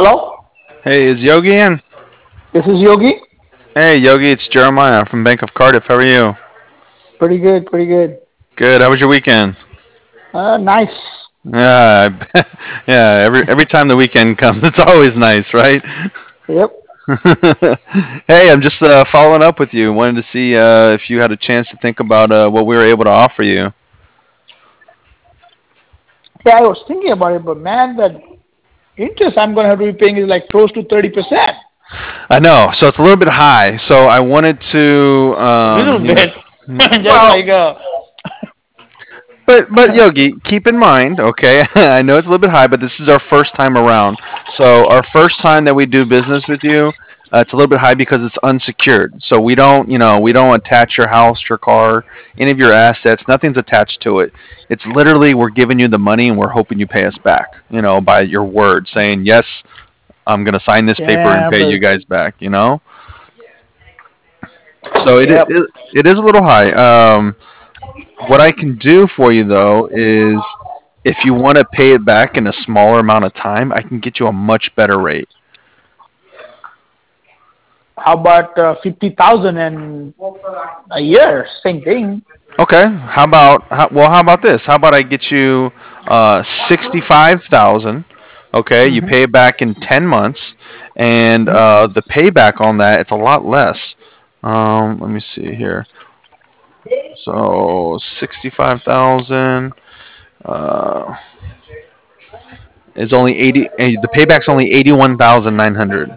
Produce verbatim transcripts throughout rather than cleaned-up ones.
Hello, Hey, is Yogi in? this is Yogi. Hey, Yogi, it's Jeremiah from Bank of Cardiff. How are you? Pretty good, pretty good. Good. How was your weekend? Uh, nice. Yeah, I bet- yeah. Every every time the weekend comes, it's always nice, right? Yep. Hey, I'm just uh, following up with you. Wanted to see uh, if you had a chance to think about uh, what we were able to offer you. Yeah, I was thinking about it, but man, that interest I'm gonna have to be paying is like close to thirty percent. I know, so it's a little bit high. So I wanted to, Little um, you know, bit, just well, like uh, But but Yogi, keep in mind, okay? I know it's a little bit high, but this is our first time around. So our first time that we do business with you, uh, it's a little bit high because it's unsecured. So we don't, you know, we don't attach your house, your car, any of your assets. Nothing's attached to it. It's literally we're giving you the money and we're hoping you pay us back. You know, by your word, saying yes, I'm gonna sign this paper and yeah, pay you but guys back. You know, so it yep. it, it is a little high. Um, what I can do for you though is if you want to pay it back in a smaller amount of time, I can get you a much better rate. How about uh, fifty thousand and a year? Same thing. Okay. How about how, well? How about this? How about I get you uh, sixty-five thousand? Okay, you Mm-hmm. pay it back in ten months, and uh, the payback on that it's a lot less. Um, let me see here. So sixty-five thousand uh, is only eighty. eh, The payback's only eighty-one thousand nine hundred.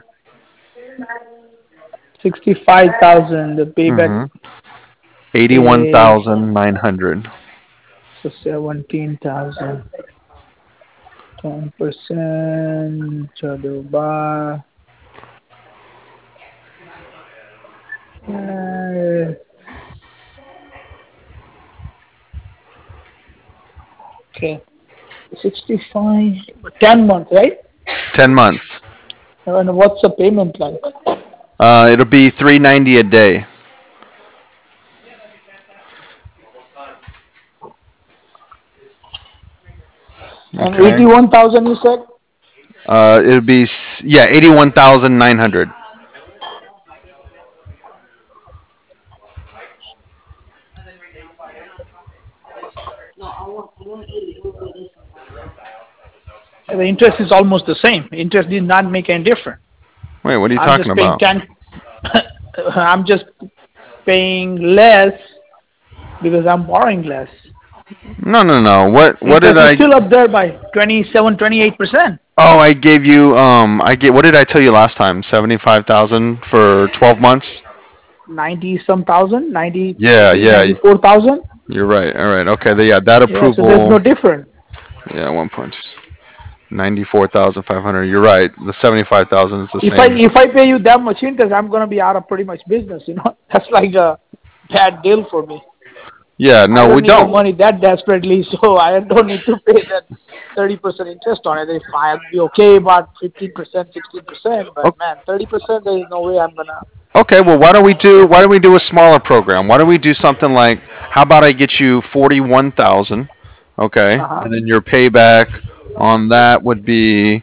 Sixty-five thousand. The payback Mm-hmm. Eighty-one is thousand nine hundred. so seventeen thousand. Ten percent. Chadoba. Uh, okay. sixty-five, ten months, right? Ten months. And what's the payment like? Uh, it'll be three ninety a day. And Okay. eighty-one thousand you said? Uh, it'll be s- yeah eighty-one thousand nine hundred. The interest is almost the same. Interest did not make any difference. Wait, what are you I'm talking just paying about? ten. I'm just paying less because I'm borrowing less. No, no, no. What what did Interest is I? still up there by twenty-seven, twenty-eight percent. Oh, I gave you um. I get. What did I tell you last time? Seventy-five thousand for twelve months. ninety some thousand, Yeah, ninety-three, yeah. ninety-four thousand. You're right. All right. Okay. Yeah, that Yeah, so there's approval. no difference. Yeah, one point ninety-four thousand five hundred. You're right. The seventy-five thousand is the If I same. if I pay you that much interest, I'm gonna be out of pretty much business. You know, that's like a bad deal for me. Yeah. I No, we don't need the don't. money that desperately, so I don't need to pay that thirty percent interest on it. If I'd be okay about fifteen percent, sixteen percent, but man, thirty percent, there is no way I'm gonna Okay, well, why don't we do get why that. don't we do a smaller program? Why don't we do something like how about I get you forty one thousand, okay, Uh huh. and then your payback on that would be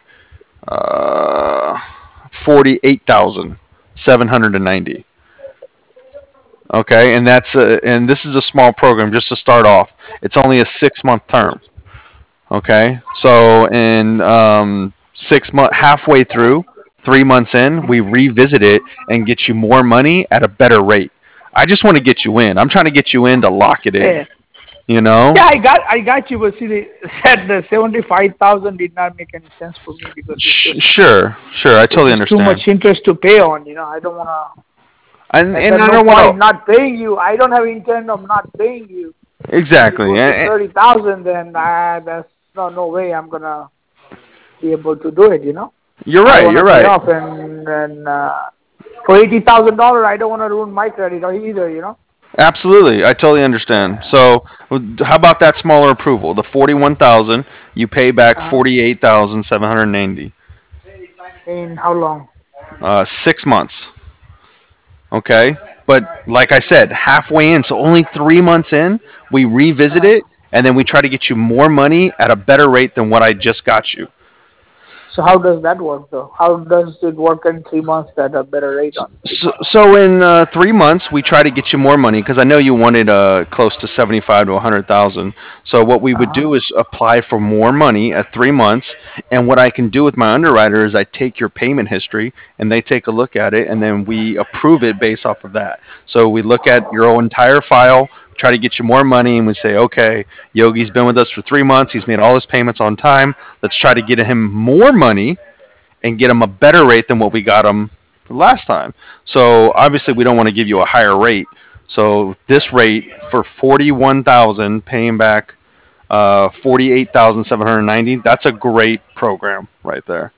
uh, forty eight thousand seven hundred and ninety. Okay, and that's a, and this is a small program just to start off. It's only a six month term. Okay, so in um, six month halfway through, three months in, we revisit it and get you more money at a better rate. I just want to get you in. I'm trying to get you in to lock it in. Yeah, You know? yeah, I got I got you, but see, they said the seventy five thousand did not make any sense for me because it's Sh- just sure, sure. I it's totally just too much understand. interest to pay on. You know, I don't wanna. And I and said I no don't want point to not paying you. I don't have intent of not paying you. If it exactly. goes to And- and- thirty thousand, then uh, that's no no way I'm gonna be able to do it. You know, You're I right. want to You're pay right. off, and and uh, for eighty thousand dollars, I don't want to ruin my credit or either. You know, Absolutely, I totally understand. So, how about that smaller approval? The forty-one thousand, you pay back uh, forty-eight thousand seven hundred ninety. in how long? Uh, six months. Okay, but like I said, halfway in, so only three months in, we revisit Uh, it, and then we try to get you more money at a better rate than what I just got you. So how does that work though? How does it work in three months at a better rate on three So, months? so in uh, three months, we try to get you more money because I know you wanted uh, close to seventy-five to a hundred thousand. So what we would Uh-huh. do is apply for more money at three months, and what I can do with my underwriter is I take your payment history and they take a look at it, and then we approve it based off of that. So we look at your entire file, try to get you more money, and we say, okay, Yogi's been with us for three months, he's made all his payments on time. Let's try to get him more money and get them a better rate than what we got them last time. So obviously we don't want to give you a higher rate. So this rate for forty one thousand, paying back uh, forty eight thousand seven hundred ninety. That's a great program right there.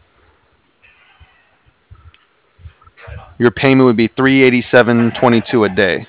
Your payment would be three eighty seven twenty two a day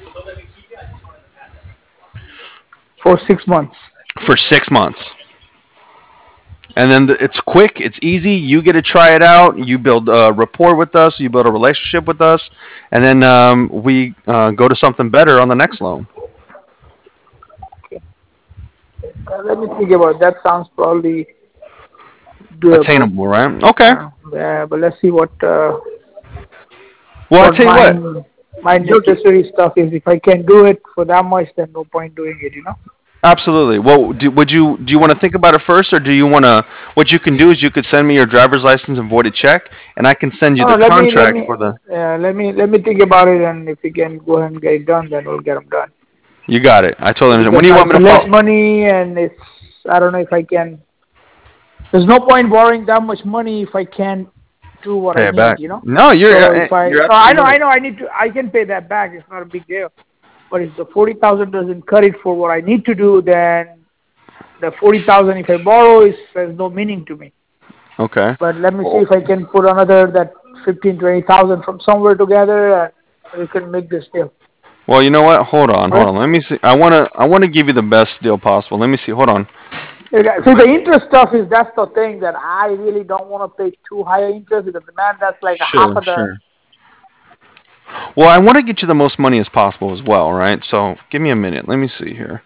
For six months. for six months. And then it's quick, it's easy. You get to try it out. You build a rapport with us. You build a relationship with us, and then um, we uh, go to something better on the next loan. Okay. Uh, let me think about it. That. Sounds probably doable. Attainable, right? Okay. Uh, yeah, but let's see what uh, Well, I'll what tell you what, my my Yogi. necessary stuff is. If I can do it for that much, then no point doing it. You know. Absolutely. Well, do, would you do you want to think about it first, or do you want to? What you can do is you could send me your driver's license and voided check, and I can send you No, the no, let me let contract me for the. uh, let me let me think about it, and if we can go ahead and get it done, then we'll get them done. You got it. I totally understand. Because When do you now want it's me to less follow? money, and it's I don't know if I can. There's no point borrowing that much money if I can't do what I Pay it need, back. you know. No, you're So uh, if I, you're no, I know, absolutely I right. know, I need to, I can pay that back. It's not a big deal. But if the forty thousand doesn't cut it for what I need to do, then the forty thousand if I borrow is has no meaning to me. Okay. But let me see Well, if I can put another that fifteen twenty thousand from somewhere together, and we can make this deal. well, you know what? Hold on, hold Right? on. Let me see. I wanna I wanna give you the best deal possible. Let me see. Hold on. Yeah, see, the interest stuff is that's the thing that I really don't want to pay too high interest because man, that's like a half Sure, of the. sure. Well, I want to get you the most money as possible as well, right? So give me a minute. Let me see here.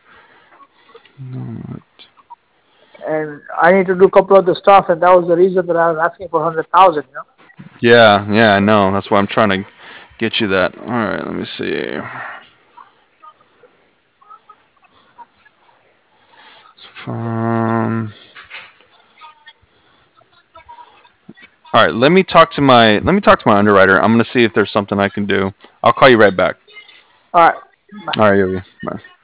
And I need to do a couple of the stuff, and that was the reason that I was asking for hundred thousand. You know. Yeah, yeah, I know. That's why I'm trying to get you that. All right, let me see. Um, all right, let me talk to my let me talk to my underwriter. I'm gonna see if there's something I can do. I'll call you right back. All right. All right, Yogi. Bye.